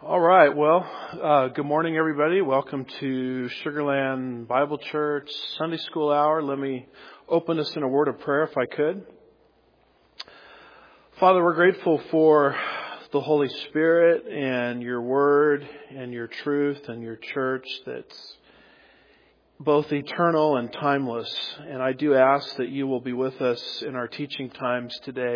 All right. Well, good morning, everybody. Welcome to Sugarland Bible Church Sunday School Hour. Let me open us in a word of prayer, if I could. Father, we're grateful for the Holy Spirit and your word and your truth and your church that's both eternal and timeless. And I do ask that you will be with us in our teaching times today.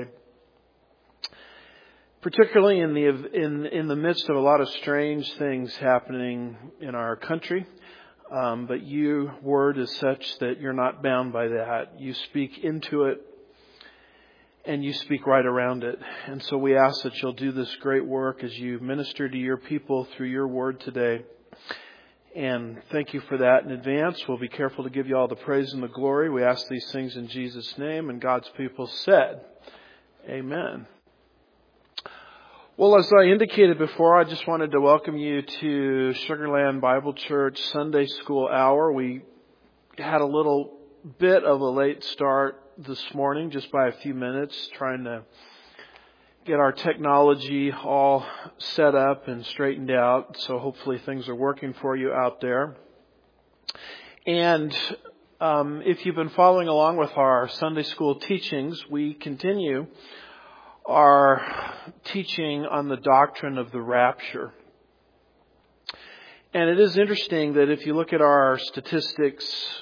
Particularly in the midst of a lot of strange things happening in our country, but your word is such that you're not bound by that. You speak into it, and you speak right around it. And so we ask that you'll do this great work as you minister to your people through your word today. And thank you for that in advance. We'll be careful to give you all the praise and the glory. We ask these things in Jesus' name, and God's people said, Amen. Well, as I indicated before, I just wanted to welcome you to Sugarland Bible Church Sunday School Hour. We had a little bit of a late start this morning, just by a few minutes, trying to get our technology all set up and straightened out. So hopefully things are working for you out there. And if you've been following along with our Sunday school teachings, we continue our teaching on the doctrine of the rapture. And it is interesting that if you look at our statistics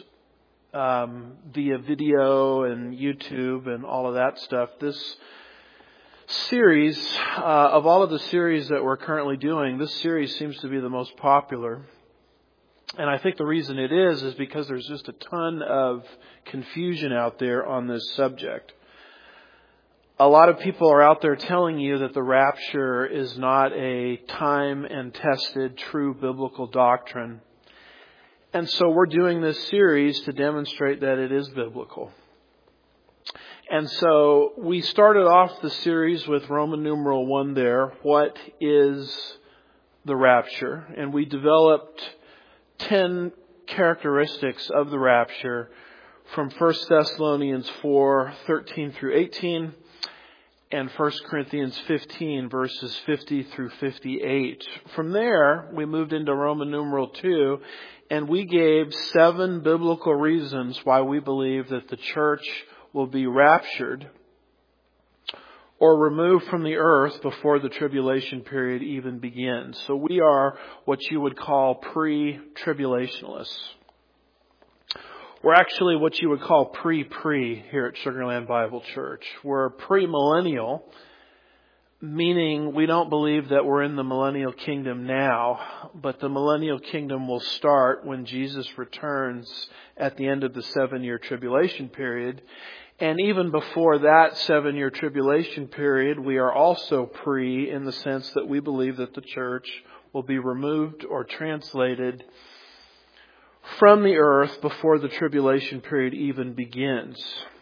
via video and YouTube and all of that stuff, this series, of all of the series that we're currently doing, this series seems to be the most popular. And I think the reason it is because there's just a ton of confusion out there on this subject. A lot of people are out there telling you that the rapture is not a time and tested true biblical doctrine. And so we're doing this series to demonstrate that it is biblical. And so we started off the series with Roman numeral 1 there. What is the rapture? And we developed 10 characteristics of the rapture from 1 Thessalonians 4:13 through 18. And 1 Corinthians 15, verses 50 through 58. From there, we moved into Roman numeral 2, and we gave 7 biblical reasons why we believe that the church will be raptured or removed from the earth before the tribulation period even begins. So we are what you would call pre-tribulationists. We're actually what you would call pre-pre here at Sugarland Bible Church. We're premillennial, meaning we don't believe that we're in the millennial kingdom now, but the millennial kingdom will start when Jesus returns at the end of the 7-year tribulation period. And even before that 7-year tribulation period, we are also pre in the sense that we believe that the church will be removed or translated from the earth before the tribulation period even begins.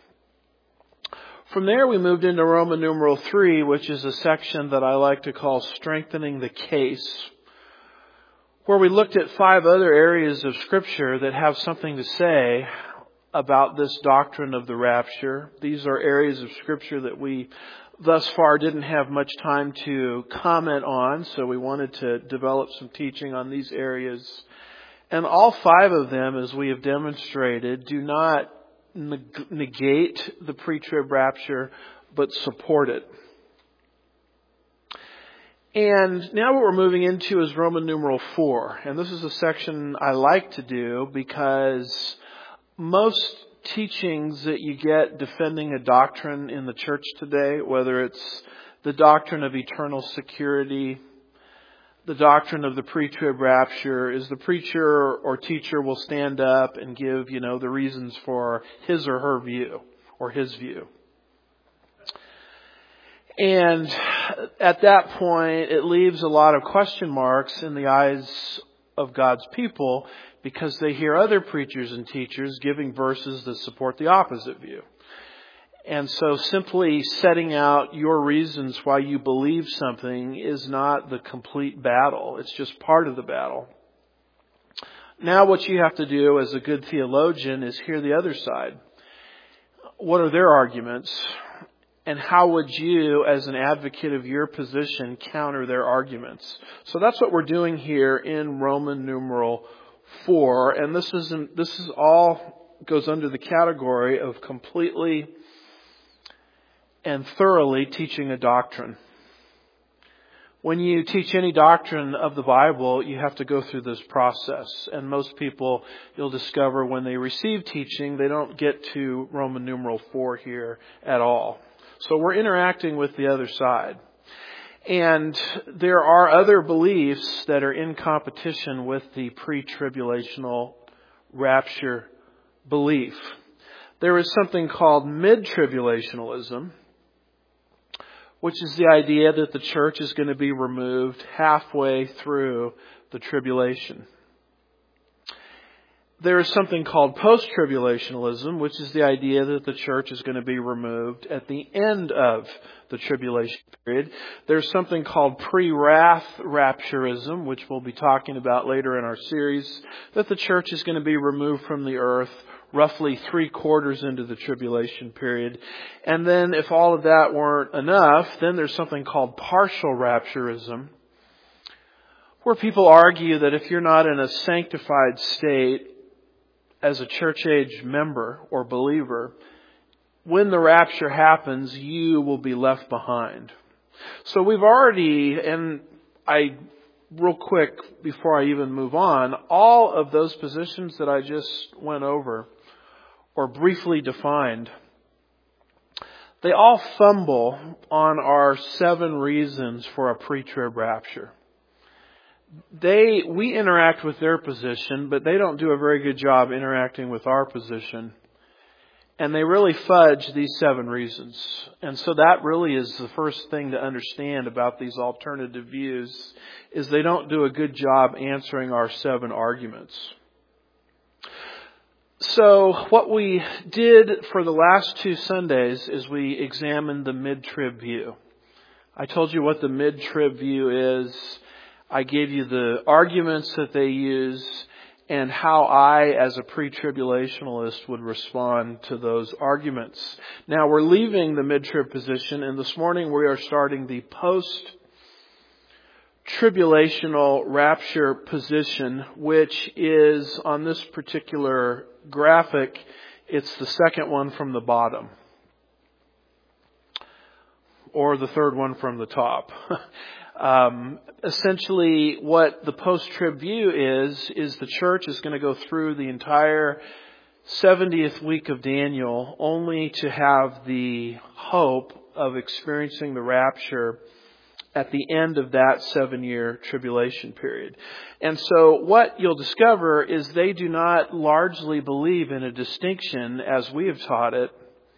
From there, we moved into Roman numeral 3, which is a section that I like to call Strengthening the Case, where we looked at 5 other areas of Scripture that have something to say about this doctrine of the rapture. These are areas of Scripture that we thus far didn't have much time to comment on, so we wanted to develop some teaching on these areas. And all 5 of them, as we have demonstrated, do not negate the pre-trib rapture, but support it. And now what we're moving into is Roman numeral 4. And this is a section I like to do because most teachings that you get defending a doctrine in the church today, whether it's the doctrine of eternal security, the doctrine of the pre-trib rapture, is the preacher or teacher will stand up and give, the reasons for his or her view or his view. And at that point, it leaves a lot of question marks in the eyes of God's people because they hear other preachers and teachers giving verses that support the opposite view. And so simply setting out your reasons why you believe something is not the complete battle. It's just part of the battle. Now what you have to do as a good theologian is hear the other side. What are their arguments? And how would you, as an advocate of your position, counter their arguments? So that's what we're doing here in Roman numeral 4. And this is all goes under the category of completely and thoroughly teaching a doctrine. When you teach any doctrine of the Bible, you have to go through this process. And most people, you'll discover when they receive teaching, they don't get to Roman numeral 4 here at all. So we're interacting with the other side. And there are other beliefs that are in competition with the pre-tribulational rapture belief. There is something called mid-tribulationalism, which is the idea that the church is going to be removed halfway through the tribulation. There is something called post-tribulationalism, which is the idea that the church is going to be removed at the end of the tribulation period. There's something called pre-wrath rapturism, which we'll be talking about later in our series, that the church is going to be removed from the earth roughly 3/4 into the tribulation period. And then if all of that weren't enough, then there's something called partial rapturism, where people argue that if you're not in a sanctified state as a church age member or believer, when the rapture happens, you will be left behind. So we've already, and real quick before I even move on, all of those positions that I just went over or briefly defined, they all fumble on our 7 reasons for a pre-trib rapture. We interact with their position, but they don't do a very good job interacting with our position. And they really fudge these 7 reasons. And so that really is the first thing to understand about these alternative views, is they don't do a good job answering our 7 arguments. So what we did for the last 2 Sundays is we examined the mid-trib view. I told you what the mid-trib view is. I gave you the arguments that they use and how I, as a pre-tribulationalist, would respond to those arguments. Now we're leaving the mid-trib position, and this morning we are starting the post-tribulational rapture position, which is on this particular graphic, it's the second one from the bottom, or the third one from the top. Essentially, what the post-trib view is the church is going to go through the entire 70th week of Daniel only to have the hope of experiencing the rapture at the end of that 7-year tribulation period. And so what you'll discover is they do not largely believe in a distinction, as we have taught it,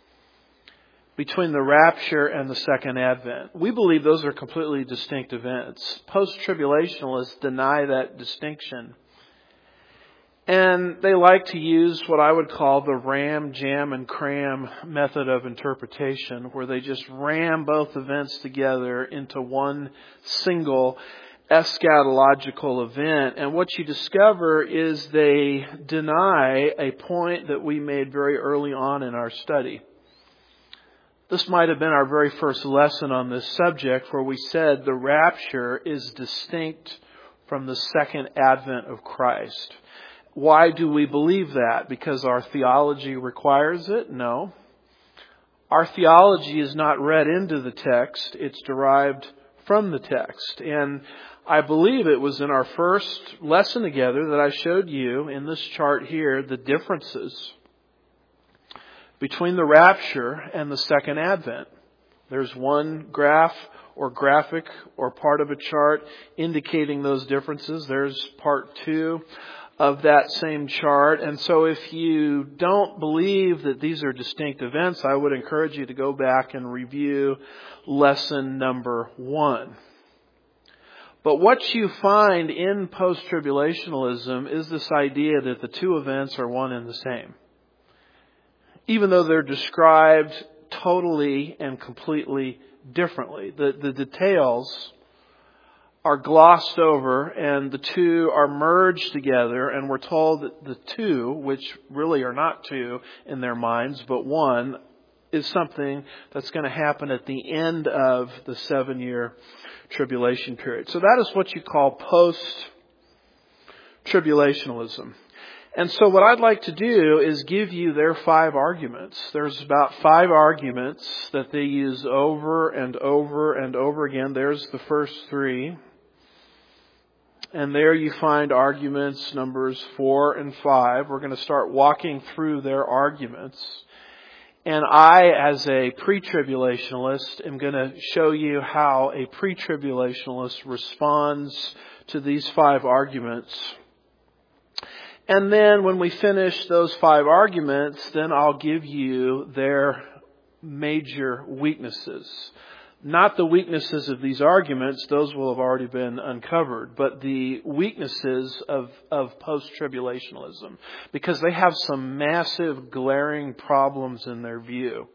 between the rapture and the second advent. We believe those are completely distinct events. Post-tribulationalists deny that distinction. And they like to use what I would call the ram, jam, and cram method of interpretation, where they just ram both events together into one single eschatological event. And what you discover is they deny a point that we made very early on in our study. This might have been our very first lesson on this subject, where we said the rapture is distinct from the second advent of Christ. Why do we believe that? Because our theology requires it? No. Our theology is not read into the text. It's derived from the text. And I believe it was in our first lesson together that I showed you in this chart here the differences between the rapture and the second advent. There's one graph or graphic or part of a chart indicating those differences. There's part 2 of that same chart. And so if you don't believe that these are distinct events, I would encourage you to go back and review lesson number 1. But what you find in post-tribulationalism is this idea that the 2 events are one and the same, even though they're described totally and completely differently. The details are glossed over and the 2 are merged together, and we're told that the 2, which really are not 2 in their minds, but 1, is something that's going to happen at the end of the 7-year tribulation period. So that is what you call post-tribulationalism. And so what I'd like to do is give you their 5 arguments. There's about 5 arguments that they use over and over and over again. There's the first 3. And there you find arguments numbers 4 and 5. We're going to start walking through their arguments. And I, as a pre-tribulationalist, am going to show you how a pre-tribulationalist responds to these 5 arguments. And then when we finish those 5 arguments, then I'll give you their major weaknesses. Not the weaknesses of these arguments, those will have already been uncovered, but the weaknesses of post-tribulationalism, because they have some massive glaring problems in their view.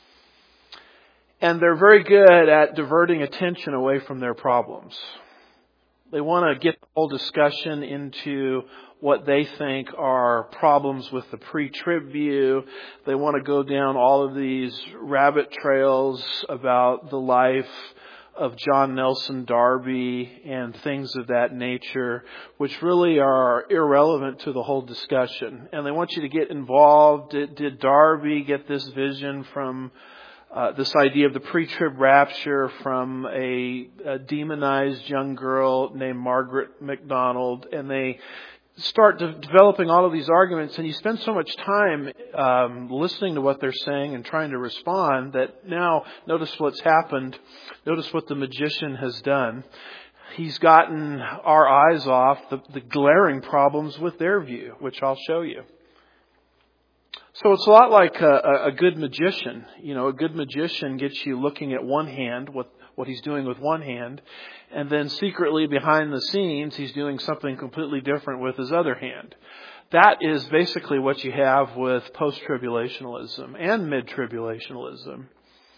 And they're very good at diverting attention away from their problems. They want to get the whole discussion into what they think are problems with the pre-trib view. They want to go down all of these rabbit trails about the life of John Nelson Darby and things of that nature, which really are irrelevant to the whole discussion. And they want you to get involved. Did Darby get this vision from this idea of the pre-trib rapture from a demonized young girl named Margaret MacDonald? And they start developing all of these arguments, and you spend so much time listening to what they're saying and trying to respond that now notice what's happened. Notice what the magician has done. He's gotten our eyes off the glaring problems with their view, which I'll show you. So it's a lot like a good magician. You know, a good magician gets you looking at one hand, what he's doing with one hand, and then secretly behind the scenes, he's doing something completely different with his other hand. That is basically what you have with post-tribulationalism and mid-tribulationalism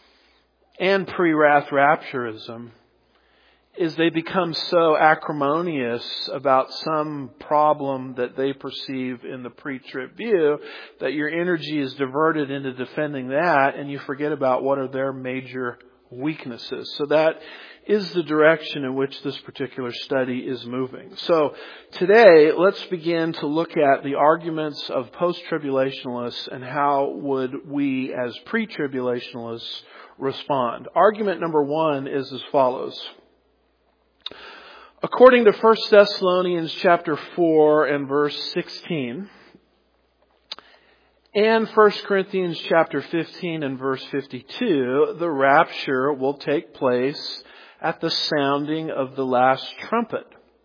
and pre-wrath rapturism, is they become so acrimonious about some problem that they perceive in the pre-trib view that your energy is diverted into defending that, and you forget about what are their major weaknesses. So that is the direction in which this particular study is moving. So today, let's begin to look at the arguments of post-tribulationalists and how would we as pre-tribulationalists respond. Argument number 1 is as follows. According to 1 Thessalonians chapter 4 and verse 16, and 1 Corinthians chapter 15 and verse 52, the rapture will take place at the sounding of the last trumpet,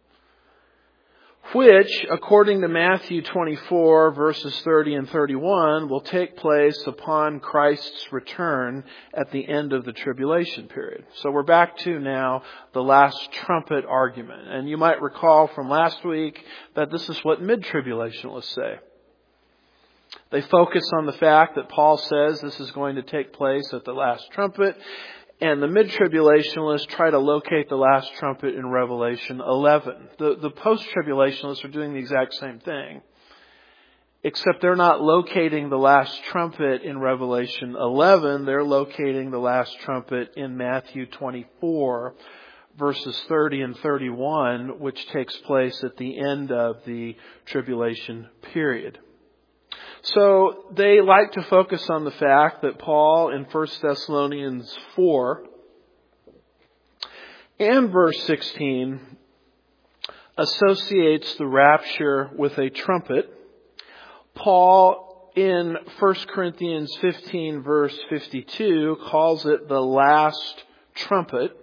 which, according to Matthew 24 verses 30 and 31, will take place upon Christ's return at the end of the tribulation period. So we're back to now the last trumpet argument. And you might recall from last week that this is what mid-tribulationists say. They focus on the fact that Paul says this is going to take place at the last trumpet. And the mid-tribulationists try to locate the last trumpet in Revelation 11. The post-tribulationists are doing the exact same thing, except they're not locating the last trumpet in Revelation 11. They're locating the last trumpet in Matthew 24, verses 30 and 31, which takes place at the end of the tribulation period. So they like to focus on the fact that Paul in 1 Thessalonians 4 and verse 16 associates the rapture with a trumpet. Paul in 1 Corinthians 15 verse 52 calls it the last trumpet.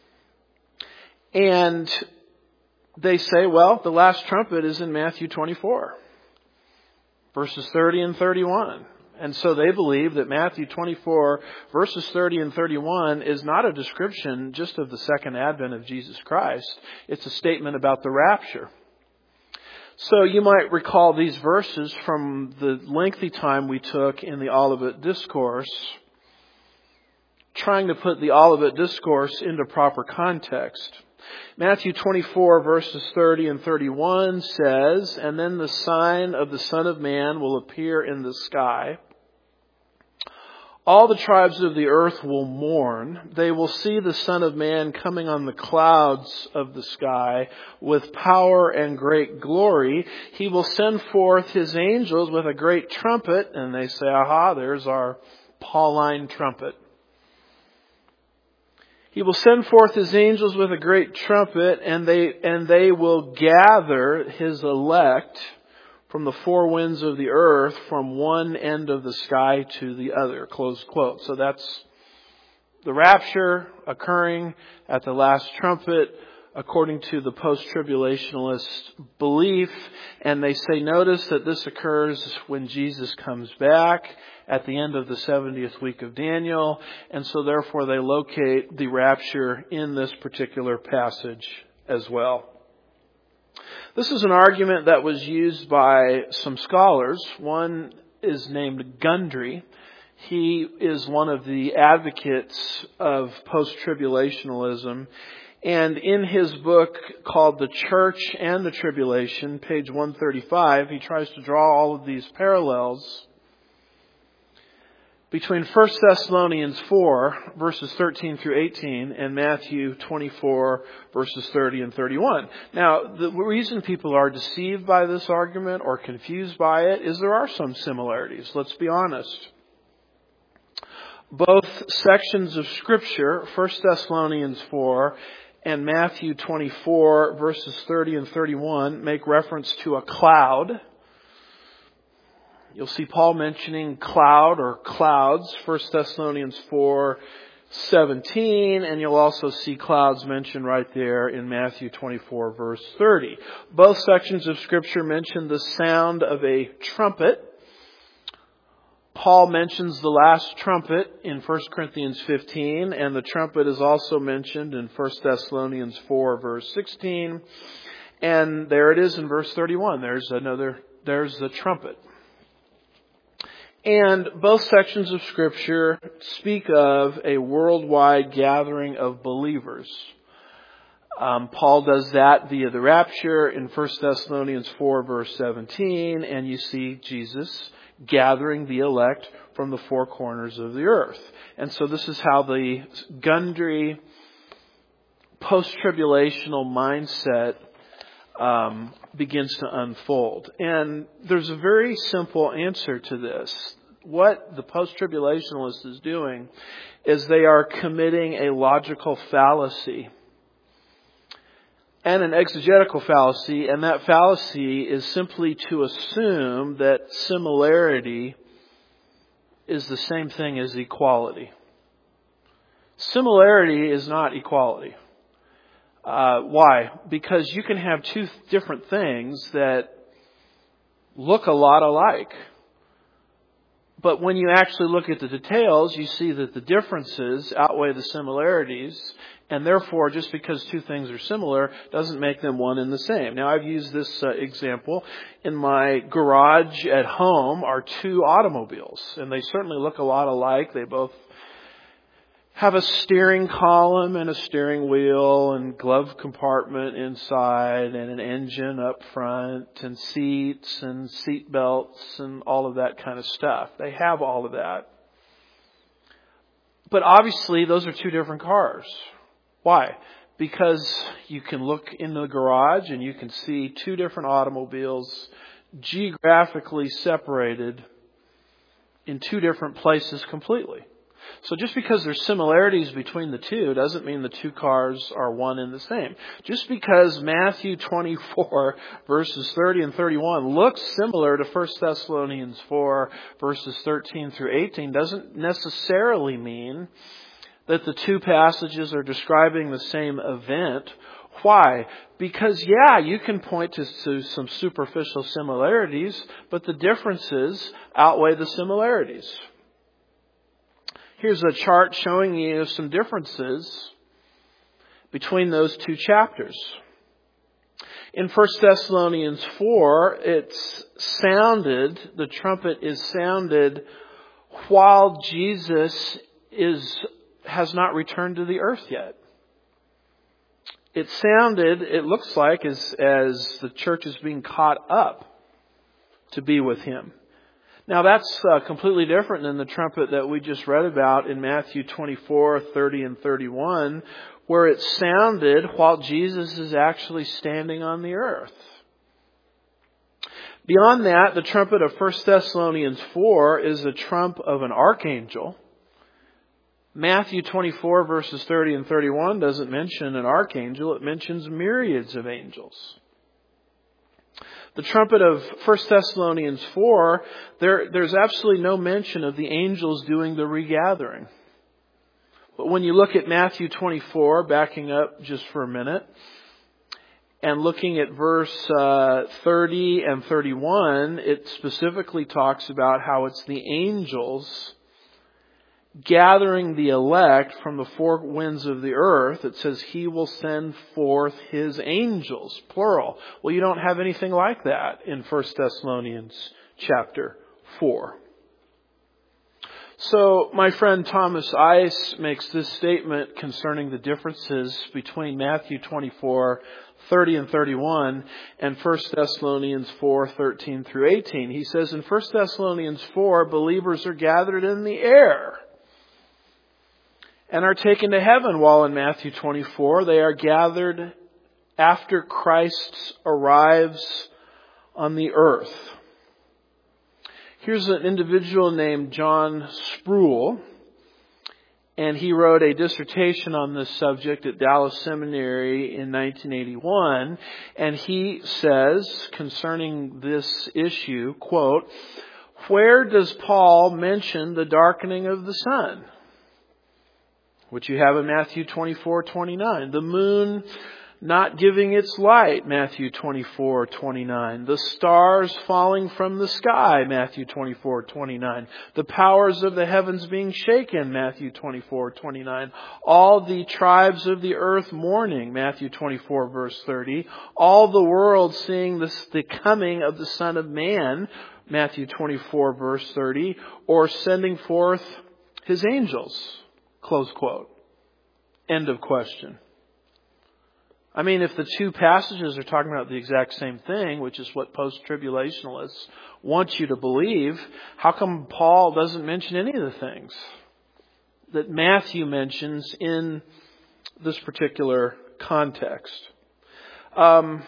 And they say, well, the last trumpet is in Matthew 24. Verses 30 and 31. And so they believe that Matthew 24, verses 30 and 31 is not a description just of the second advent of Jesus Christ. It's a statement about the rapture. So you might recall these verses from the lengthy time we took in the Olivet Discourse, trying to put the Olivet Discourse into proper context. Matthew 24 verses 30 and 31 says, "And then the sign of the Son of Man will appear in the sky. All the tribes of the earth will mourn. They will see the Son of Man coming on the clouds of the sky with power and great glory. He will send forth His angels with a great trumpet. And they say, aha, there's our Pauline trumpet. He will send forth His angels with a great trumpet, and they will gather His elect from the four winds of the earth, from one end of the sky to the other. Close quote. So that's the rapture occurring at the last trumpet, according to the post-tribulationalist belief. And they say, notice that this occurs when Jesus comes back at the end of the 70th week of Daniel. And so therefore they locate the rapture in this particular passage as well. This is an argument that was used by some scholars. One is named Gundry. He is one of the advocates of post-tribulationalism. And in his book called The Church and the Tribulation, page 135, he tries to draw all of these parallels between 1 Thessalonians 4, verses 13 through 18, and Matthew 24, verses 30 and 31. Now, the reason people are deceived by this argument or confused by it is there are some similarities. Let's be honest. Both sections of Scripture, 1 Thessalonians 4 and Matthew 24, verses 30 and 31, make reference to a cloud. You'll see Paul mentioning cloud or clouds, 1 Thessalonians 4:17, and you'll also see clouds mentioned right there in Matthew 24, verse 30. Both sections of Scripture mention the sound of a trumpet. Paul mentions the last trumpet in 1 Corinthians 15, and the trumpet is also mentioned in 1 Thessalonians 4, verse 16. And there it is in verse 31. There's the trumpet. And both sections of Scripture speak of a worldwide gathering of believers. Paul does that via the rapture in 1 Thessalonians 4, verse 17, and you see Jesus gathering the elect from the four corners of the earth. And so this is how the Gundry post-tribulational mindset begins to unfold. And there's a very simple answer to this. What the post-tribulationalist is doing is they are committing a logical fallacy and an exegetical fallacy, and that fallacy is simply to assume that similarity is the same thing as equality. Similarity is not equality. Why? Because you can have two different things that look a lot alike. But when you actually look at the details, you see that the differences outweigh the similarities. And therefore, just because two things are similar doesn't make them one and the same. Now, I've used this example. In my garage at home are two automobiles. And they certainly look a lot alike. They both have a steering column and a steering wheel and glove compartment inside and an engine up front and seats and seat belts and all of that kind of stuff. They have all of that. But obviously those are two different cars. Why? Because you can look in the garage and you can see two different automobiles geographically separated in two different places completely. So just because there's similarities between the two doesn't mean the two cars are one and the same. Just because Matthew 24 verses 30 and 31 looks similar to 1 Thessalonians 4 verses 13 through 18 doesn't necessarily mean that the two passages are describing the same event. Why? Because, you can point to some superficial similarities, but the differences outweigh the similarities. Here's a chart showing you some differences between those two chapters. In 1 Thessalonians 4, the trumpet is sounded while Jesus has not returned to the earth yet. It looks like, as the church is being caught up to be with Him. Now that's completely different than the trumpet that we just read about in Matthew 24, 30, and 31, where it sounded while Jesus is actually standing on the earth. Beyond that, the trumpet of 1 Thessalonians 4 is the trump of an archangel. Matthew 24 verses 30 and 31 doesn't mention an archangel, it mentions myriads of angels. The trumpet of 1 Thessalonians 4, there's absolutely no mention of the angels doing the regathering. But when you look at Matthew 24, backing up just for a minute, and looking at verse 30 and 31, it specifically talks about how it's the angels gathering the elect from the four winds of the earth. It says He will send forth His angels, plural. Well, you don't have anything like that in 1 Thessalonians chapter 4. So, my friend Thomas Ice makes this statement concerning the differences between Matthew 24, 30 and 31 and 1 Thessalonians 4, 13 through 18. He says in 1 Thessalonians 4, believers are gathered in the air and are taken to heaven, while in Matthew 24 they are gathered after Christ arrives on the earth. Here's an individual named John Sproul, and he wrote a dissertation on this subject at Dallas Seminary in 1981, and he says concerning this issue, quote, "Where does Paul mention the darkening of the sun?" Which you have in Matthew 24:29. The moon not giving its light, Matthew 24:29. The stars falling from the sky, Matthew 24:29. The powers of the heavens being shaken, Matthew 24:29. All the tribes of the earth mourning, Matthew 24 verse 30. All the world seeing the coming of the Son of Man, Matthew 24 verse 30. Or sending forth His angels, close quote. End of question. I mean, if the two passages are talking about the exact same thing, which is what post-tribulationalists want you to believe, how come Paul doesn't mention any of the things that Matthew mentions in this particular context? Paul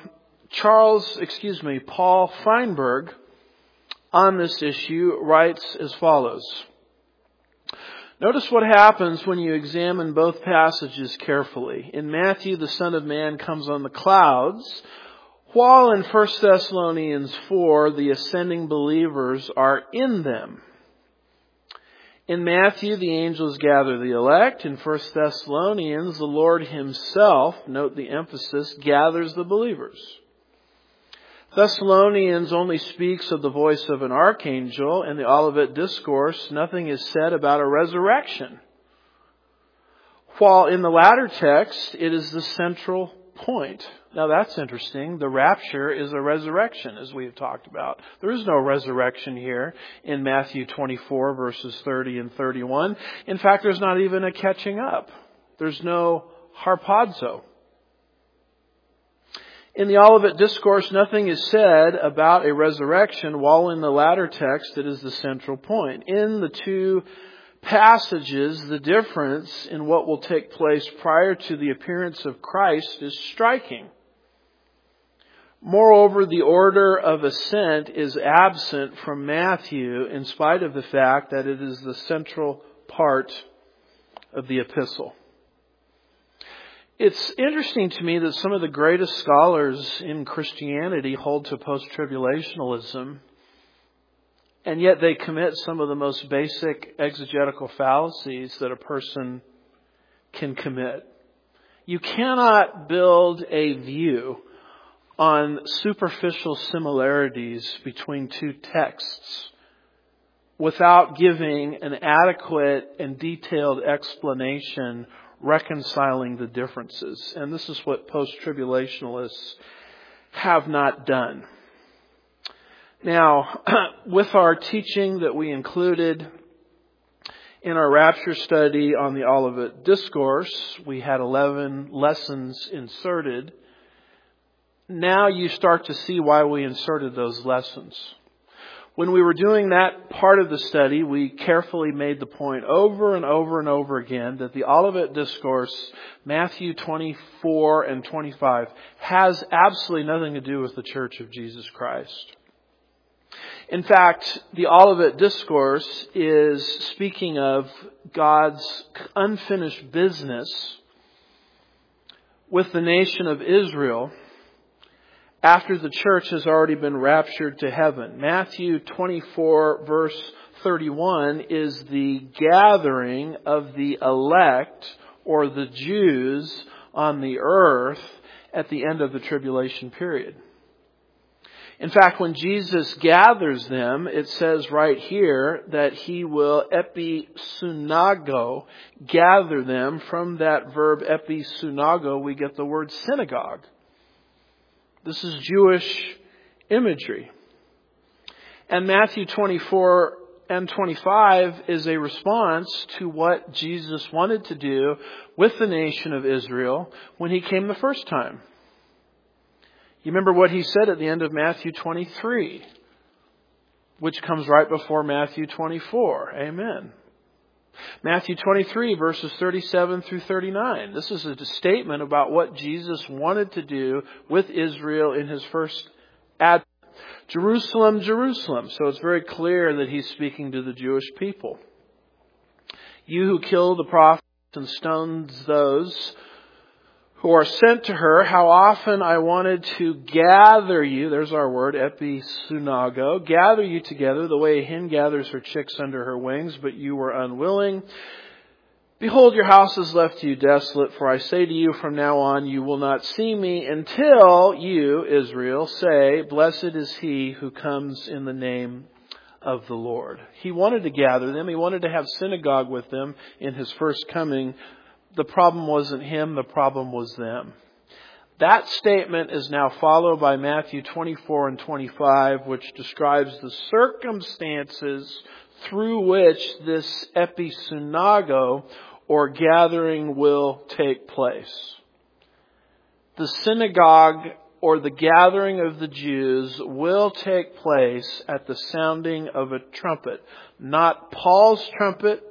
Feinberg on this issue writes as follows. Notice what happens when you examine both passages carefully. In Matthew, the Son of Man comes on the clouds, while in 1 Thessalonians 4, the ascending believers are in them. In Matthew, the angels gather the elect. In 1 Thessalonians, the Lord Himself, note the emphasis, gathers the believers. Thessalonians only speaks of the voice of an archangel. In the Olivet Discourse, nothing is said about a resurrection. While in the latter text, it is the central point. Now that's interesting. The rapture is a resurrection, as we have talked about. There is no resurrection here in Matthew 24, verses 30 and 31. In fact, there's not even a catching up. There's no harpazo. In the Olivet Discourse, nothing is said about a resurrection, while in the latter text it is the central point. In the two passages, the difference in what will take place prior to the appearance of Christ is striking. Moreover, the order of ascent is absent from Matthew, in spite of the fact that it is the central part of the epistle. It's interesting to me that some of the greatest scholars in Christianity hold to post-tribulationalism, and yet they commit some of the most basic exegetical fallacies that a person can commit. You cannot build a view on superficial similarities between two texts without giving an adequate and detailed explanation reconciling the differences. And this is what post-tribulationalists have not done. Now, with our teaching that we included in our rapture study on the Olivet Discourse, we had 11 lessons inserted. Now you start to see why we inserted those lessons. When we were doing that part of the study, we carefully made the point over and over and over again that the Olivet Discourse, Matthew 24 and 25, has absolutely nothing to do with the Church of Jesus Christ. In fact, the Olivet Discourse is speaking of God's unfinished business with the nation of Israel after the church has already been raptured to heaven. Matthew 24 verse 31 is the gathering of the elect or the Jews on the earth at the end of the tribulation period. In fact, when Jesus gathers them, it says right here that He will episunago, gather them. From that verb episunago, we get the word synagogue. This is Jewish imagery. And Matthew 24 and 25 is a response to what Jesus wanted to do with the nation of Israel when He came the first time. You remember what He said at the end of Matthew 23, which comes right before Matthew 24. Amen. Matthew 23 verses 37 through 39. This is a statement about what Jesus wanted to do with Israel in His first advent. Jerusalem, Jerusalem. So it's very clear that He's speaking to the Jewish people. You who kill the prophets and stones those who are sent to her, how often I wanted to gather you, there's our word, episunago, gather you together the way a hen gathers her chicks under her wings, but you were unwilling. Behold, your house is left to you desolate, for I say to you, from now on you will not see me until you, Israel, say, blessed is He who comes in the name of the Lord. He wanted to gather them. He wanted to have synagogue with them in His first coming. The problem wasn't Him, the problem was them. That statement is now followed by Matthew 24 and 25, which describes the circumstances through which this episunago, or gathering, will take place. The synagogue, or the gathering of the Jews, will take place at the sounding of a trumpet. Not Paul's trumpet,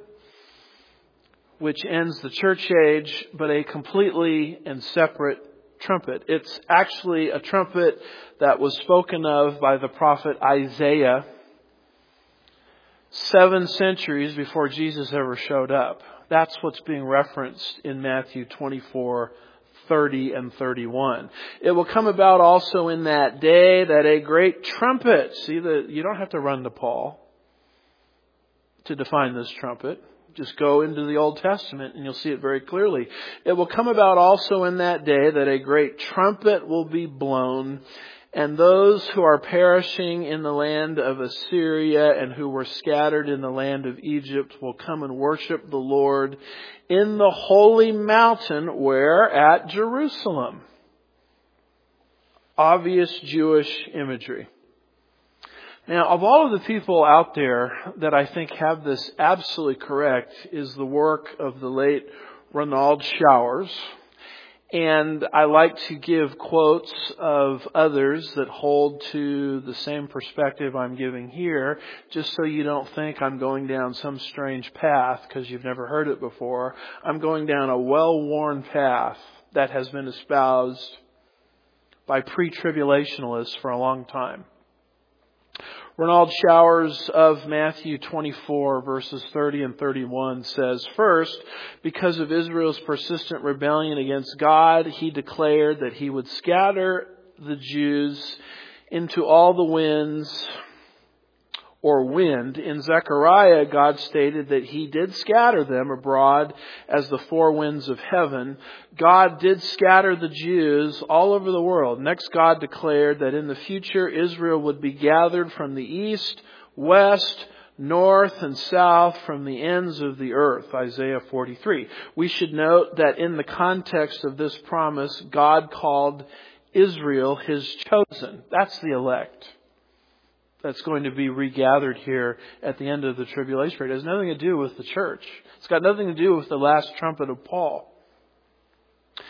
which ends the church age, but a completely and separate trumpet. It's actually a trumpet that was spoken of by the prophet Isaiah 7 centuries before Jesus ever showed up. That's what's being referenced in Matthew 24, 30 and 31. It will come about also in that day that a great trumpet. See, you don't have to run to Paul to define this trumpet. Just go into the Old Testament and you'll see it very clearly. It will come about also in that day that a great trumpet will be blown, and those who are perishing in the land of Assyria and who were scattered in the land of Egypt will come and worship the Lord in the holy mountain, where? At Jerusalem. Obvious Jewish imagery. Now, of all of the people out there that I think have this absolutely correct is the work of the late Ronald Showers. And I like to give quotes of others that hold to the same perspective I'm giving here, just so you don't think I'm going down some strange path because you've never heard it before. I'm going down a well-worn path that has been espoused by pre-tribulationalists for a long time. Ronald Showers of Matthew 24 verses 30 and 31 says, first, because of Israel's persistent rebellion against God, He declared that He would scatter the Jews into all the winds, or wind. In Zechariah, God stated that He did scatter them abroad as the four winds of heaven. God did scatter the Jews all over the world. Next, God declared that in the future, Israel would be gathered from the east, west, north, and south, from the ends of the earth. Isaiah 43. We should note that in the context of this promise, God called Israel His chosen. That's the elect. That's going to be regathered here at the end of the tribulation period. It has nothing to do with the church. It's got nothing to do with the last trumpet of Paul.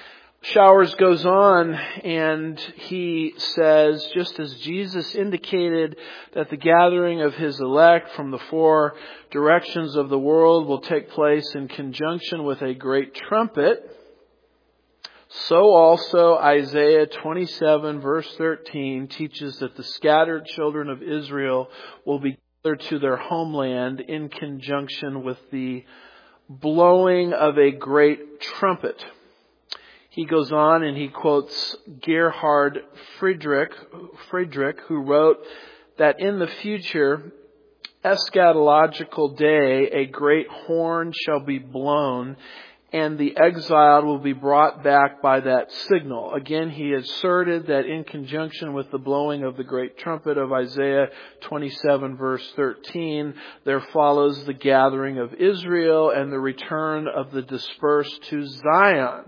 Showers goes on and he says, just as Jesus indicated that the gathering of his elect from the four directions of the world will take place in conjunction with a great trumpet, so also Isaiah 27 verse 13 teaches that the scattered children of Israel will be gathered to their homeland in conjunction with the blowing of a great trumpet. He goes on and he quotes Gerhard Friedrich, who wrote that in the future eschatological day, a great horn shall be blown, and the exiled will be brought back by that signal. Again, he asserted that in conjunction with the blowing of the great trumpet of Isaiah 27 verse 13, there follows the gathering of Israel and the return of the dispersed to Zion.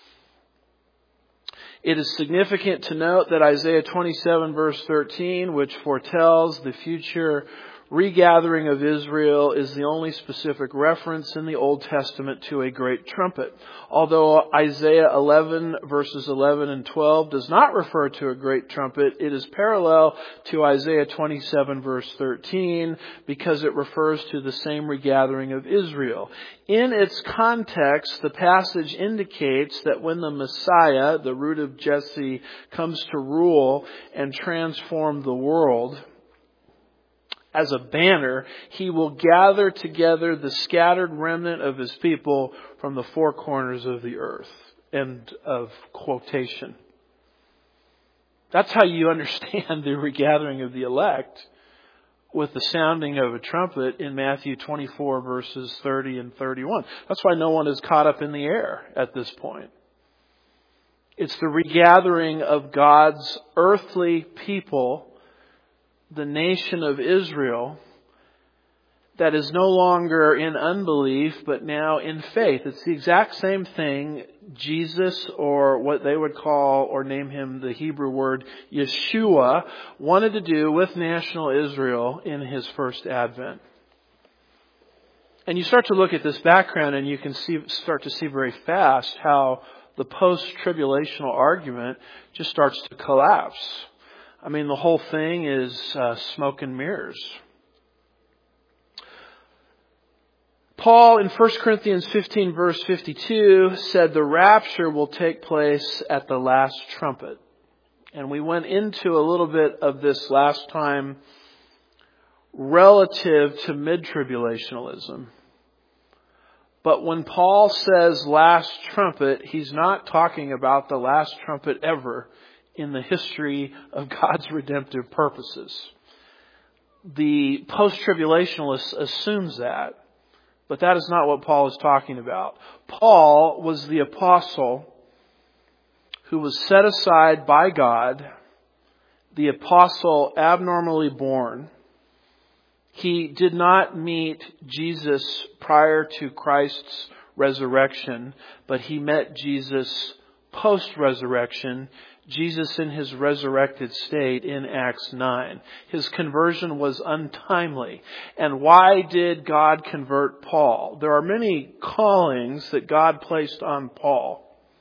It is significant to note that Isaiah 27 verse 13, which foretells the future regathering of Israel, is the only specific reference in the Old Testament to a great trumpet. Although Isaiah 11 verses 11 and 12 does not refer to a great trumpet, it is parallel to Isaiah 27 verse 13 because it refers to the same regathering of Israel. In its context, the passage indicates that when the Messiah, the root of Jesse, comes to rule and transform the world, as a banner, he will gather together the scattered remnant of his people from the four corners of the earth. End of quotation. That's how you understand the regathering of the elect, with the sounding of a trumpet in Matthew 24 verses 30 and 31. That's why no one is caught up in the air at this point. It's the regathering of God's earthly people, the nation of Israel, that is no longer in unbelief, but now in faith. It's the exact same thing Jesus, or what they would call or name him the Hebrew word Yeshua, wanted to do with national Israel in his first advent. And you start to look at this background and you can start to see very fast how the post-tribulational argument just starts to collapse. I mean, the whole thing is smoke and mirrors. Paul in 1 Corinthians 15 verse 52 said the rapture will take place at the last trumpet. And we went into a little bit of this last time relative to mid-tribulationalism. But when Paul says last trumpet, he's not talking about the last trumpet ever in the history of God's redemptive purposes. The post-tribulationalist assumes that, but that is not what Paul is talking about. Paul was the apostle who was set aside by God, the apostle abnormally born. He did not meet Jesus prior to Christ's resurrection, but he met Jesus post-resurrection, Jesus in his resurrected state in Acts 9. His conversion was untimely. And why did God convert Paul? There are many callings that God placed on Paul,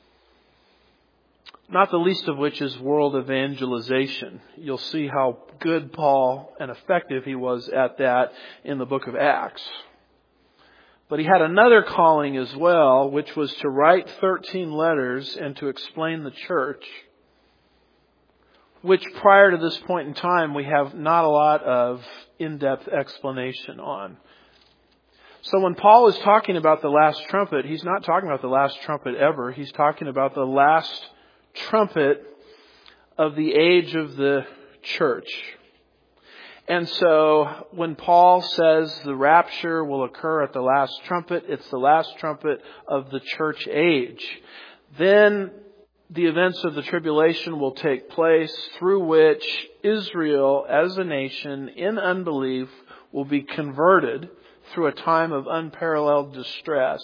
not the least of which is world evangelization. You'll see how good Paul and effective he was at that in the book of Acts. But he had another calling as well, which was to write 13 letters and to explain the church, which prior to this point in time we have not a lot of in-depth explanation on. So when Paul is talking about the last trumpet, he's not talking about the last trumpet ever. He's talking about the last trumpet of the age of the church. And so when Paul says the rapture will occur at the last trumpet, it's the last trumpet of the church age. Then the events of the tribulation will take place, through which Israel as a nation in unbelief will be converted through a time of unparalleled distress,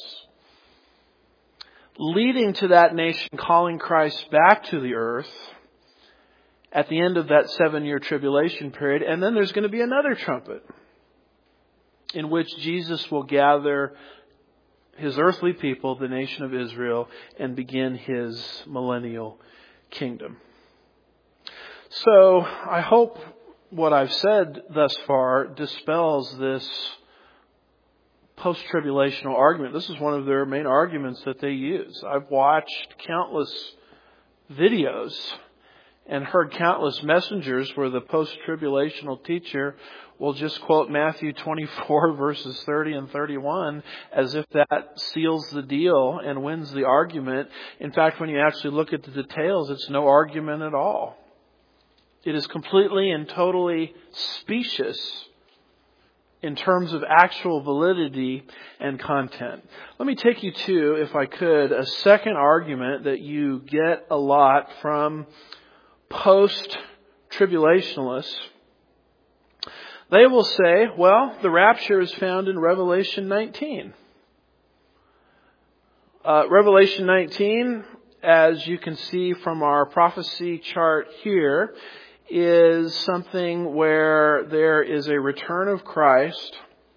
leading to that nation calling Christ back to the earth at the end of that 7-year tribulation period. And then there's going to be another trumpet in which Jesus will gather his earthly people, the nation of Israel, and begin his millennial kingdom. So I hope what I've said thus far dispels this post-tribulational argument. This is one of their main arguments that they use. I've watched countless videos and heard countless messengers where the post-tribulational teacher will just quote Matthew 24 verses 30 and 31 as if that seals the deal and wins the argument. In fact, when you actually look at the details, it's no argument at all. It is completely and totally specious in terms of actual validity and content. Let me take you to, if I could, a second argument that you get a lot from post-tribulationalists. They will say, well, the rapture is found in Revelation 19. Revelation 19, as you can see from our prophecy chart here, is something where there is a return of Christ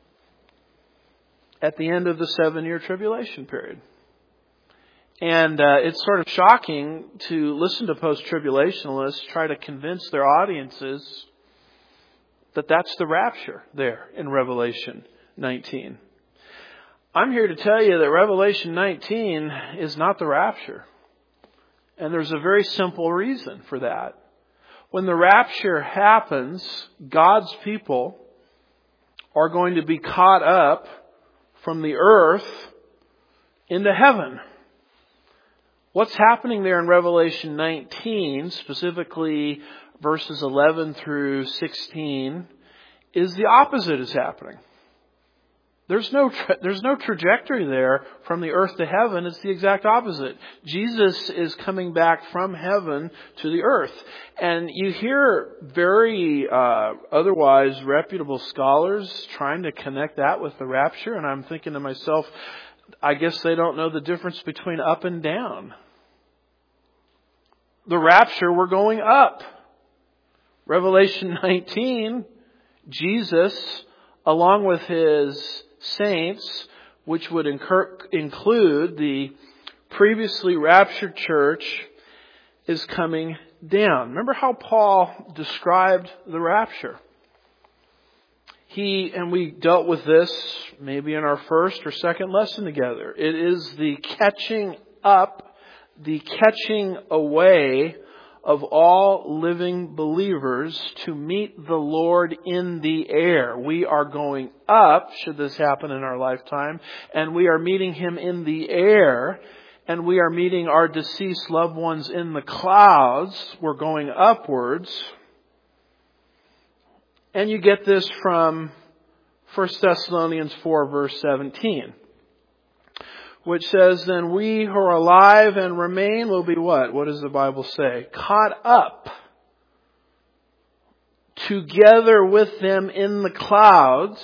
at the end of the 7-year tribulation period. And it's sort of shocking to listen to post-tribulationalists try to convince their audiences that that's the rapture there in Revelation 19. I'm here to tell you that Revelation 19 is not the rapture. And there's a very simple reason for that. When the rapture happens, God's people are going to be caught up from the earth into heaven. What's happening there in Revelation 19, specifically verses 11 through 16, is the opposite is happening. There's no trajectory there from the earth to heaven. It's the exact opposite. Jesus is coming back from heaven to the earth. And you hear very otherwise reputable scholars trying to connect that with the rapture. And I'm thinking to myself, I guess they don't know the difference between up and down. The rapture, we're going up. Revelation 19, Jesus, along with his saints, which would include the previously raptured church, is coming down. Remember how Paul described the rapture? We dealt with this maybe in our first or second lesson together. It is the catching up, the catching away of all living believers to meet the Lord in the air. We are going up, should this happen in our lifetime, and we are meeting Him in the air, and we are meeting our deceased loved ones in the clouds. We're going upwards. And you get this from 1 Thessalonians 4 verse 17. Which says, then we who are alive and remain will be what? What does the Bible say? Caught up together with them in the clouds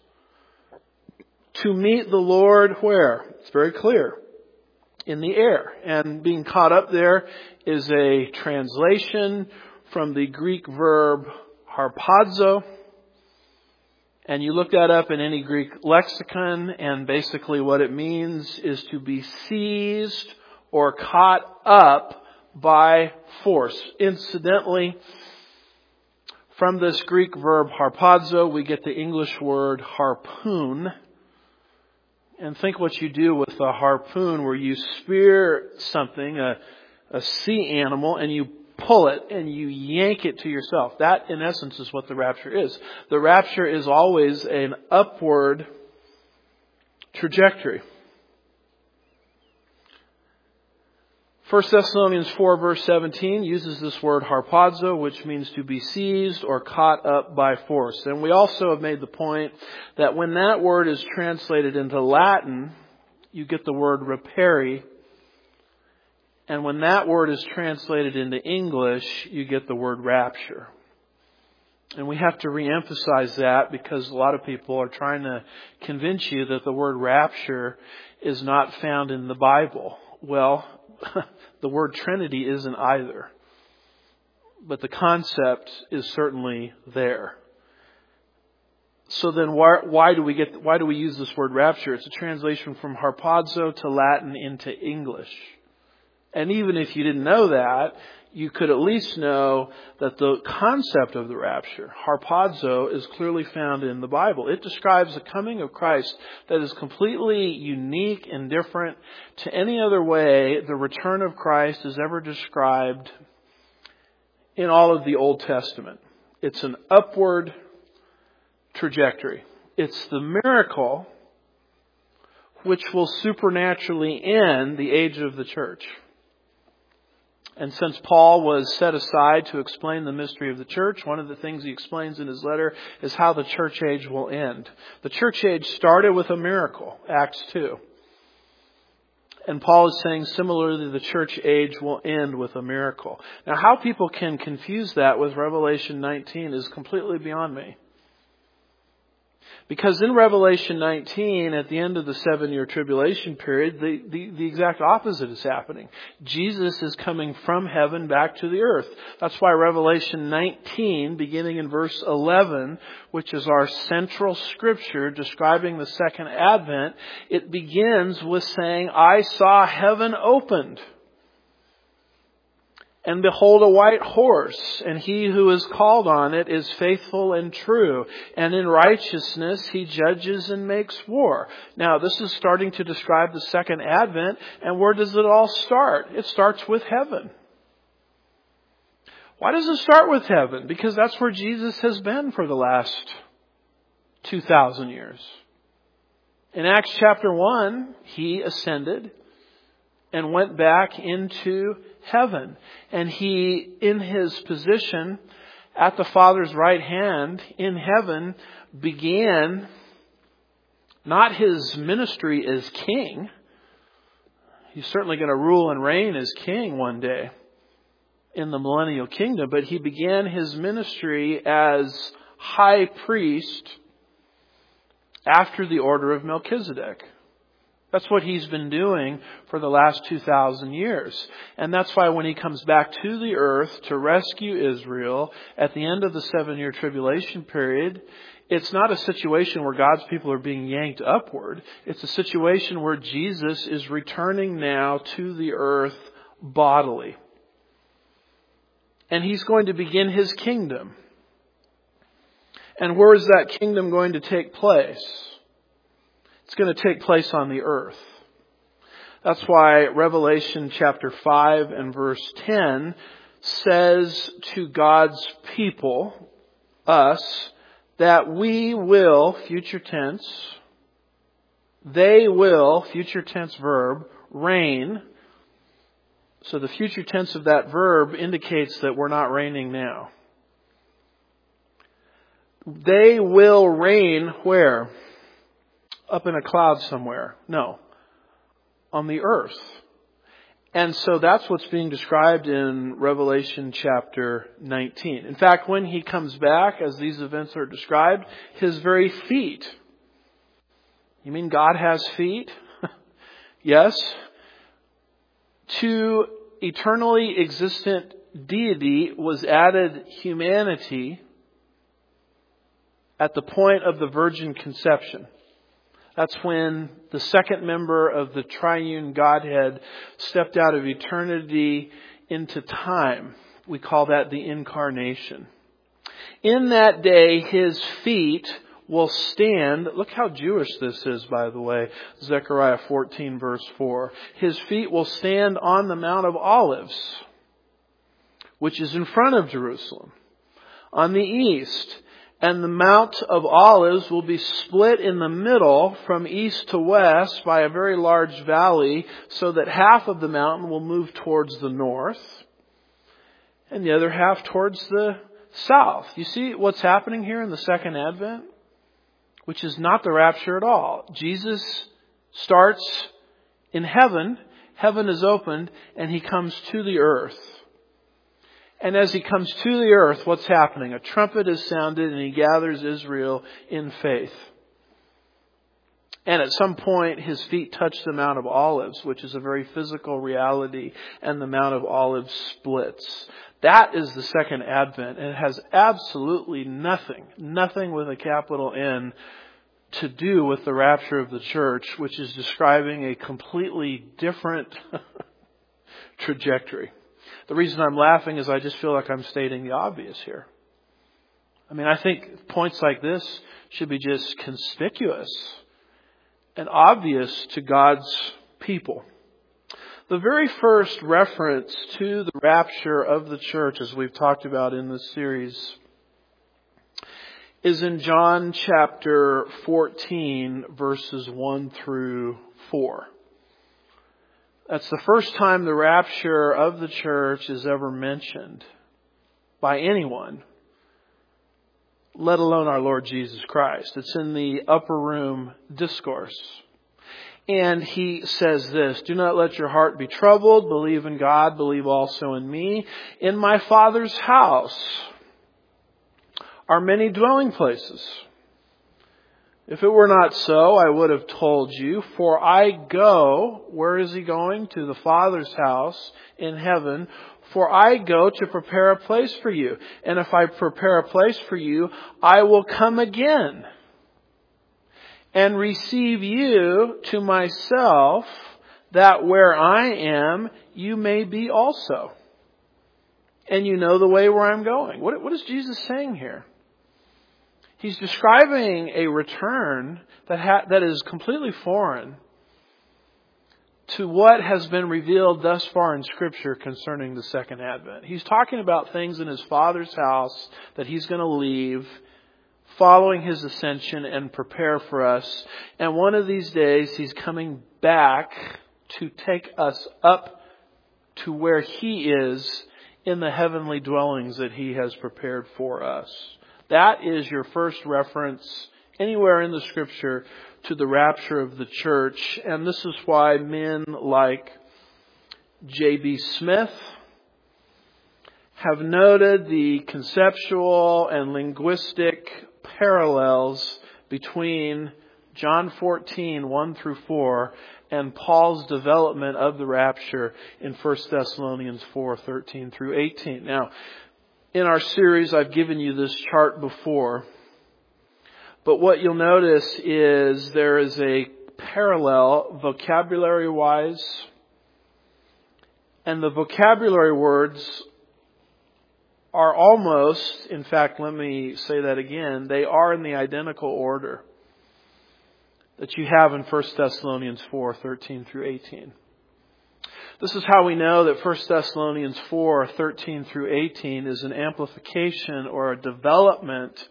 to meet the Lord where? It's very clear. In the air. And being caught up there is a translation from the Greek verb harpazo. And you look that up in any Greek lexicon, and basically what it means is to be seized or caught up by force. Incidentally, from this Greek verb harpazo, we get the English word harpoon. And think what you do with a harpoon where you spear something, a sea animal, and you pull it and you yank it to yourself. That, in essence, is what the rapture is. The rapture is always an upward trajectory. 1 Thessalonians 4 verse 17 uses this word harpazo, which means to be seized or caught up by force. And we also have made the point that when that word is translated into Latin, you get the word rapere. And when that word is translated into English, you get the word rapture. And we have to reemphasize that because a lot of people are trying to convince you that the word rapture is not found in the Bible. Well, the word Trinity isn't either. But the concept is certainly there. So then why do we use this word rapture? It's a translation from harpazo to Latin into English. And even if you didn't know that, you could at least know that the concept of the rapture, harpazo, is clearly found in the Bible. It describes the coming of Christ that is completely unique and different to any other way the return of Christ is ever described in all of the Old Testament. It's an upward trajectory. It's the miracle which will supernaturally end the age of the church. And since Paul was set aside to explain the mystery of the church, one of the things he explains in his letter is how the church age will end. The church age started with a miracle, Acts 2. And Paul is saying similarly the church age will end with a miracle. Now how people can confuse that with Revelation 19 is completely beyond me. Because in Revelation 19, at the end of the 7-year tribulation period, the exact opposite is happening. Jesus is coming from heaven back to the earth. That's why Revelation 19, beginning in verse 11, which is our central scripture describing the second advent, it begins with saying, I saw heaven opened. And behold, a white horse, and he who is called on it is faithful and true. And in righteousness he judges and makes war. Now, this is starting to describe the second advent. And where does it all start? It starts with heaven. Why does it start with heaven? Because that's where Jesus has been for the last 2,000 years. In Acts chapter 1, he ascended and went back into heaven. And he, in his position at the Father's right hand in heaven, began not his ministry as king. He's certainly going to rule and reign as king one day in the millennial kingdom. But he began his ministry as high priest after the order of Melchizedek. That's what he's been doing for the last 2,000 years. And that's why when he comes back to the earth to rescue Israel at the end of the 7-year tribulation period, it's not a situation where God's people are being yanked upward. It's a situation where Jesus is returning now to the earth bodily. And he's going to begin his kingdom. And where is that kingdom going to take place? It's going to take place on the earth. That's why Revelation chapter 5 and verse 10 says to God's people, us, that we will, future tense, they will, future tense verb, reign. So the future tense of that verb indicates that we're not reigning now. They will reign where? Up in a cloud somewhere. No. On the earth. And so that's what's being described in Revelation chapter 19. In fact, when he comes back, as these events are described, his very feet. You mean God has feet? Yes. To eternally existent deity was added humanity at the point of the virgin conception. That's when the second member of the triune Godhead stepped out of eternity into time. We call that the incarnation. In that day, his feet will stand. Look how Jewish this is, by the way. Zechariah 14 verse 4. His feet will stand on the Mount of Olives, which is in front of Jerusalem, on the east. And the Mount of Olives will be split in the middle from east to west by a very large valley, so that half of the mountain will move towards the north and the other half towards the south. You see what's happening here in the second advent? Which is not the rapture at all. Jesus starts in heaven. Heaven is opened and he comes to the earth. And as he comes to the earth, what's happening? A trumpet is sounded and he gathers Israel in faith. And at some point, his feet touch the Mount of Olives, which is a very physical reality, and the Mount of Olives splits. That is the second advent, and it has absolutely nothing with a capital N, to do with the rapture of the church, which is describing a completely different trajectory. The reason I'm laughing is I just feel like I'm stating the obvious here. I mean, I think points like this should be just conspicuous and obvious to God's people. The very first reference to the rapture of the church, as we've talked about in this series, is in John chapter 14, verses 1 through 4. That's the first time the rapture of the church is ever mentioned by anyone, let alone our Lord Jesus Christ. It's in the upper room discourse. And he says this, "Do not let your heart be troubled. Believe in God. Believe also in me. In my Father's house are many dwelling places. If it were not so, I would have told you. For I go," where is he going? To the Father's house in heaven. "For I go to prepare a place for you. And if I prepare a place for you, I will come again and receive you to myself, that where I am, you may be also. And you know the way where I'm going." What is Jesus saying here? He's describing a return that is completely foreign to what has been revealed thus far in Scripture concerning the second advent. He's talking about things in his Father's house that he's going to leave following his ascension and prepare for us. And one of these days, he's coming back to take us up to where he is in the heavenly dwellings that he has prepared for us. That is your first reference anywhere in the Scripture to the rapture of the church. And this is why men like J.B. Smith have noted the conceptual and linguistic parallels between John 14, 1 through 4, and Paul's development of the rapture in 1 Thessalonians 4, 13 through 18. Now, in our series, I've given you this chart before, but what you'll notice is there is a parallel vocabulary-wise, and the vocabulary words are almost, in fact, let me say that again, they are in the identical order that you have in 1 Thessalonians 4, 13 through 18. This is how we know that 1 Thessalonians 4, 13 through 18 is an amplification or a development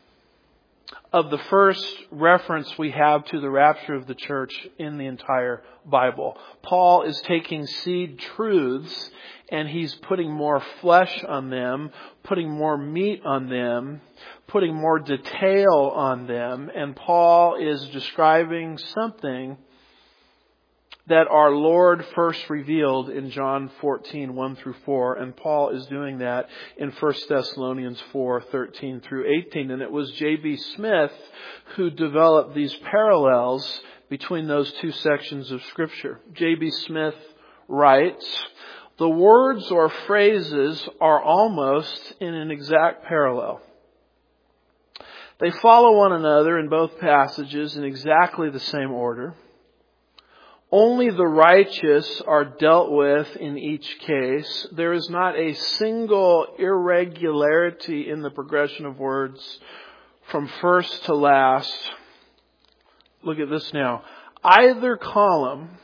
of the first reference we have to the rapture of the church in the entire Bible. Paul is taking seed truths and he's putting more flesh on them, putting more meat on them, putting more detail on them. And Paul is describing something that our Lord first revealed in John 14, 1 through 4. And Paul is doing that in 1 Thessalonians 4, 13 through 18. And it was J.B. Smith who developed these parallels between those two sections of Scripture. J.B. Smith writes, "The words or phrases are almost in an exact parallel. They follow one another in both passages in exactly the same order. Only the righteous are dealt with in each case. There is not a single irregularity in the progression of words from first to last." Look at this now. "Either column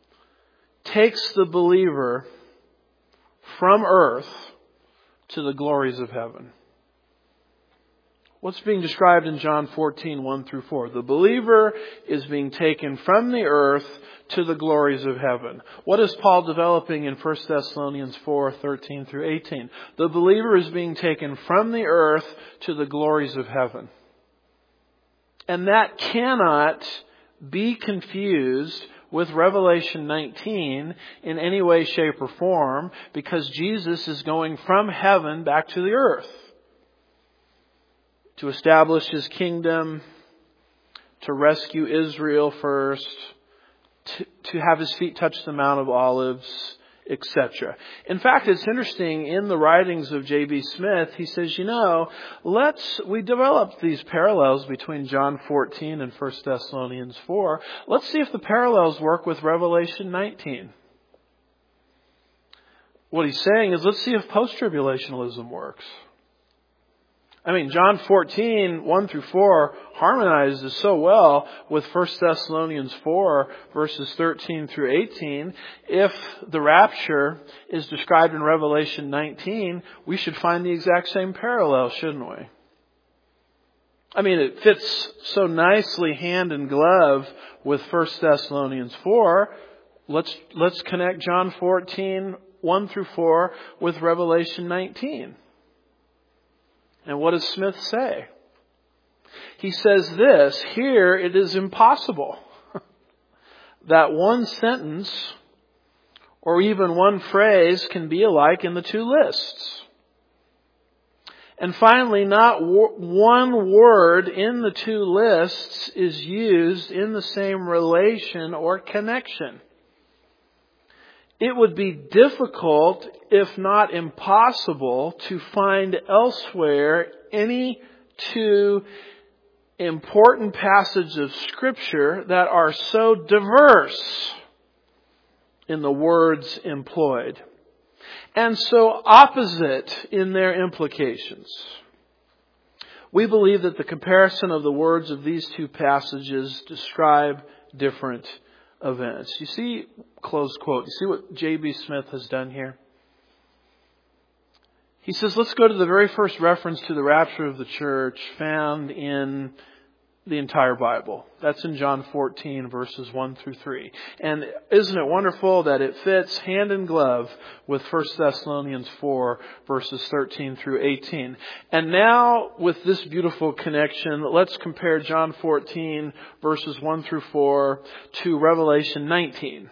takes the believer from earth to the glories of heaven." What's being described in John 14, 1 through 4? The believer is being taken from the earth to the glories of heaven. What is Paul developing in 1 Thessalonians 4, 13 through 18? The believer is being taken from the earth to the glories of heaven. And that cannot be confused with Revelation 19 in any way, shape, or form, because Jesus is going from heaven back to the earth to establish His kingdom, to rescue Israel first, to have his feet touch the Mount of Olives, etc. In fact, it's interesting, in the writings of J.B. Smith, he says, we developed these parallels between John 14 and 1 Thessalonians 4. Let's see if the parallels work with Revelation 19. What he's saying is, let's see if post-tribulationalism works. John 14, 1 through 4 harmonizes so well with 1 Thessalonians 4, verses 13 through 18. If the rapture is described in Revelation 19, we should find the exact same parallel, shouldn't we? It fits so nicely hand in glove with 1 Thessalonians 4. Let's connect John 14, 1 through 4 with Revelation 19. And what does Smith say? He says this: here it is impossible that one sentence or even one phrase can be alike in the two lists. And finally, not one word in the two lists is used in the same relation or connection. It would be difficult, if not impossible, to find elsewhere any two important passages of Scripture that are so diverse in the words employed and so opposite in their implications. We believe that the comparison of the words of these two passages describe different events. You see, close quote, you see what J.B. Smith has done here? He says, let's go to the very first reference to the rapture of the church found in the entire Bible. That's in John 14, verses 1 through 3. And isn't it wonderful that it fits hand in glove with 1 Thessalonians 4, verses 13 through 18. And now, with this beautiful connection, let's compare John 14, verses 1 through 4 to Revelation 19,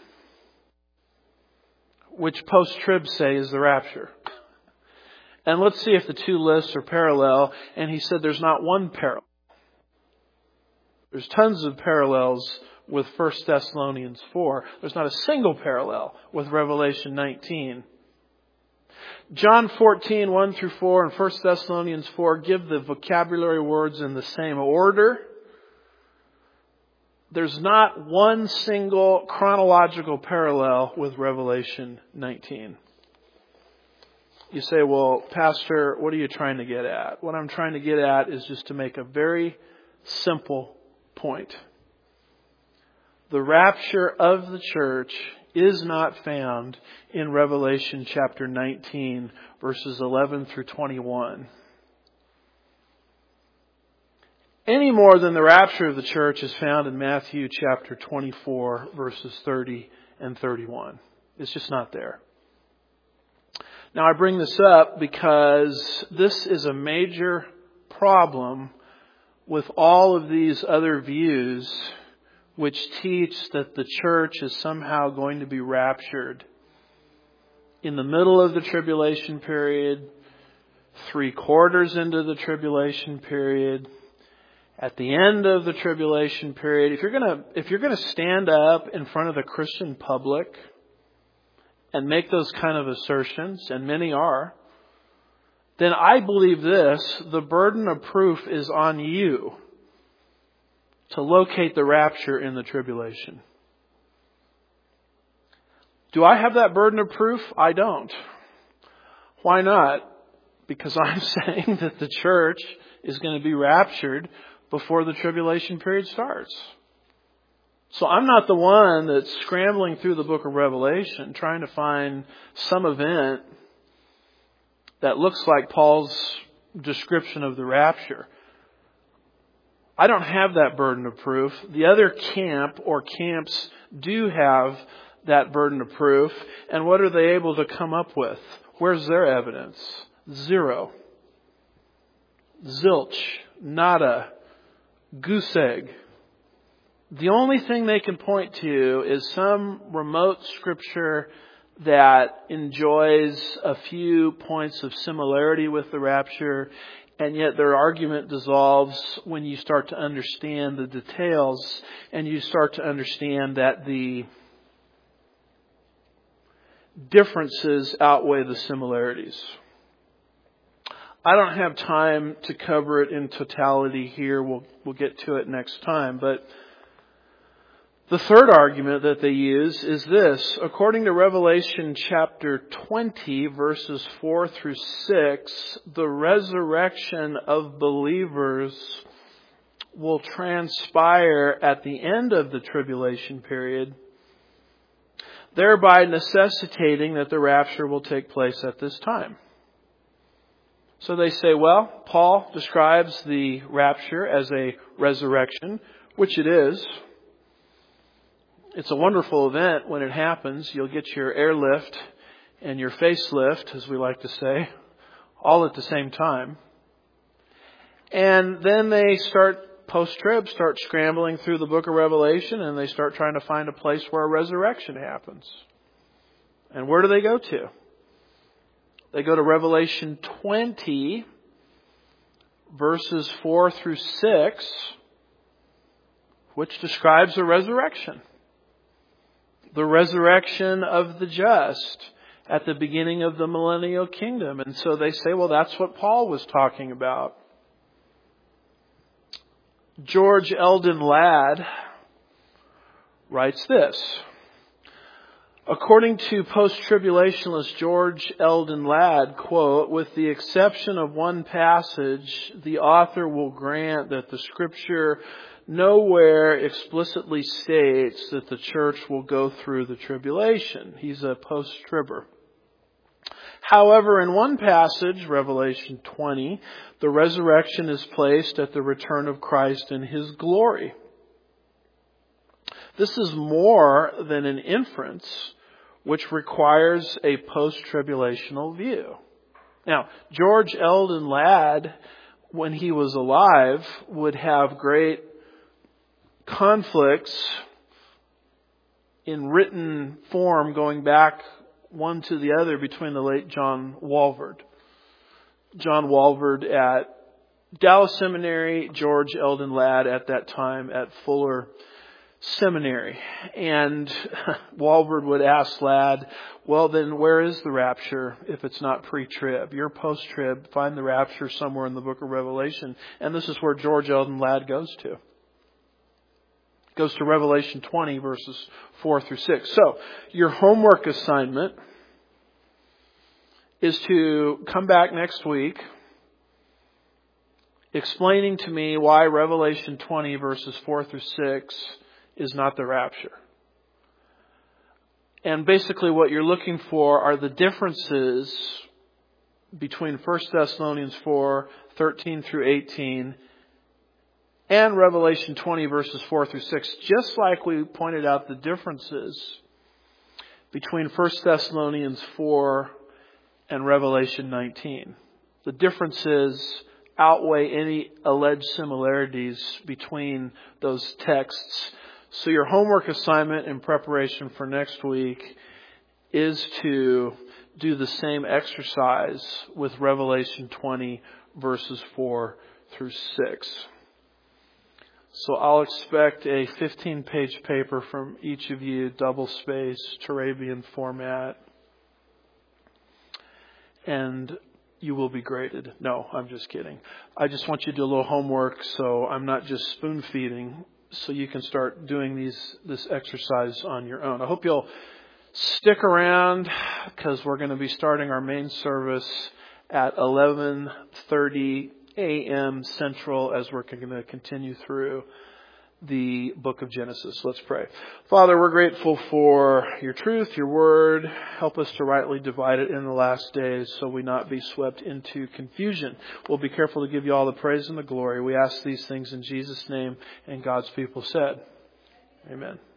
which post-trib say is the rapture. And let's see if the two lists are parallel. And he said there's not one parallel. There's tons of parallels with 1 Thessalonians 4. There's not a single parallel with Revelation 19. John 14, 1 through 4 and 1 Thessalonians 4 give the vocabulary words in the same order. There's not one single chronological parallel with Revelation 19. You say, well, Pastor, what are you trying to get at? What I'm trying to get at is just to make a very simple point. The rapture of the church is not found in Revelation chapter 19, verses 11 through 21. Any more than the rapture of the church is found in Matthew chapter 24, verses 30 and 31. It's just not there. Now, I bring this up because this is a major problem with all of these other views which teach that the church is somehow going to be raptured in the middle of the tribulation period, 3/4 into the tribulation period, at the end of the tribulation period. If you're going to stand up in front of the Christian public and make those kind of assertions, and many are, then I believe this: the burden of proof is on you to locate the rapture in the tribulation. Do I have that burden of proof? I don't. Why not? Because I'm saying that the church is going to be raptured before the tribulation period starts. So I'm not the one that's scrambling through the book of Revelation trying to find some event that looks like Paul's description of the rapture. I don't have that burden of proof. The other camp or camps do have that burden of proof. And what are they able to come up with? Where's their evidence? Zero. Zilch. Nada. Goose egg. The only thing they can point to is some remote scripture that enjoys a few points of similarity with the rapture And yet their argument dissolves when you start to understand the details and you start to understand that the differences outweigh the similarities. I don't have time to cover it in totality here. We'll get to it next time. But the third argument that they use is this. According to Revelation chapter 20, verses 4 through 6, the resurrection of believers will transpire at the end of the tribulation period, thereby necessitating that the rapture will take place at this time. So they say, well, Paul describes the rapture as a resurrection, which it is. It's a wonderful event when it happens. You'll get your airlift and your facelift, as we like to say, all at the same time. And then they post-trib, start scrambling through the book of Revelation, and they start trying to find a place where a resurrection happens. And where do they go to? They go to Revelation 20, verses 4 through 6, which describes a resurrection. The resurrection of the just at the beginning of the millennial kingdom. And so they say, well, that's what Paul was talking about. George Eldon Ladd writes this. According to post-tribulationalist George Eldon Ladd, quote, with the exception of one passage, the author will grant that the Scripture nowhere explicitly states that the church will go through the tribulation. He's a post-tribber. However, in one passage, Revelation 20, the resurrection is placed at the return of Christ in His glory. This is more than an inference which requires a post-tribulational view. Now, George Eldon Ladd, when he was alive, would have great conflicts in written form going back one to the other between the late John Walvoord. John Walvoord at Dallas Seminary, George Eldon Ladd at that time at Fuller Seminary. And Walvoord would ask Ladd, well then where is the rapture if it's not pre-trib? You're post-trib, find the rapture somewhere in the book of Revelation. And this is where George Eldon Ladd goes to. Goes to Revelation 20 verses 4 through 6. So, your homework assignment is to come back next week explaining to me why Revelation 20 verses 4 through 6 is not the rapture. And basically what you're looking for are the differences between 1 Thessalonians 4, 13 through 18 and Revelation 20 verses 4 through 6, just like we pointed out the differences between 1 Thessalonians 4 and Revelation 19. The differences outweigh any alleged similarities between those texts. So your homework assignment in preparation for next week is to do the same exercise with Revelation 20 verses 4 through 6. So I'll expect a 15-page paper from each of you, double-spaced, Turabian format. And you will be graded. No, I'm just kidding. I just want you to do a little homework so I'm not just spoon-feeding, so you can start doing this exercise on your own. I hope you'll stick around because we're going to be starting our main service at 11:30 a.m. Central as we're going to continue through the book of Genesis. Let's pray. Father, we're grateful for your truth, your word. Help us to rightly divide it in the last days so we not be swept into confusion. We'll be careful to give you all the praise and the glory. We ask these things in Jesus' name, and God's people said, amen.